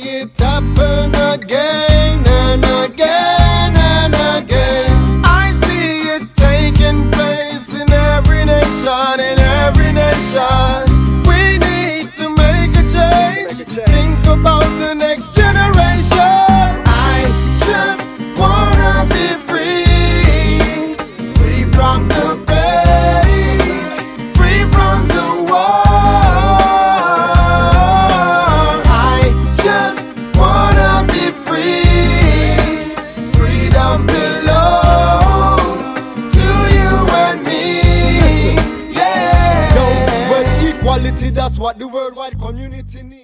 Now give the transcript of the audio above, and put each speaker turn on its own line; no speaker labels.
it happen again and again and again.
I see it taking place in every nation, in every nation. We need to make a change. Think about the next generation. I just wanna be free, free from the pain, free from the war. I just wanna be free. Freedom belongs to you and me. Yeah.
Yo, well, equality, that's what the worldwide community needs.